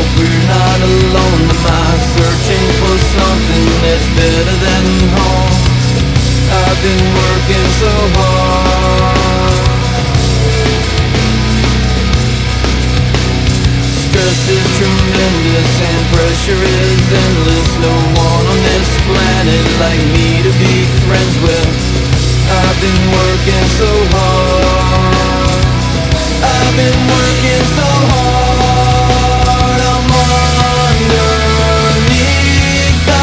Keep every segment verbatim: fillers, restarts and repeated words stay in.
we're not alone. Am I searching for something that's better than home? I've been working so hard. Stress is tremendous and pressure is endless. No one on this planet like me to be friends with. I've been working so hard. I've been working so hard. I'm underneath the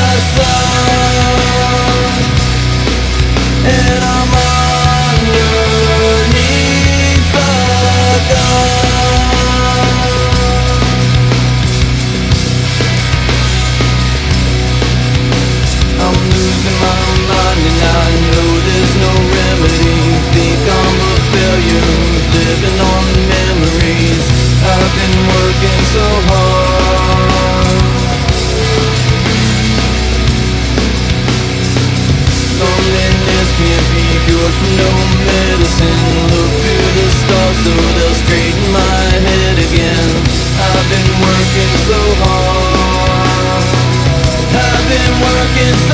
sun, and I'm underneath the gun. I'm losing my mind and I know there's no remedy. Think I'm a failure who's living on memories. I've been working so hard. Loneliness can't be cured from no medicine. Look to the stars so they'll straighten my head again. I've been working so hard. I've been working so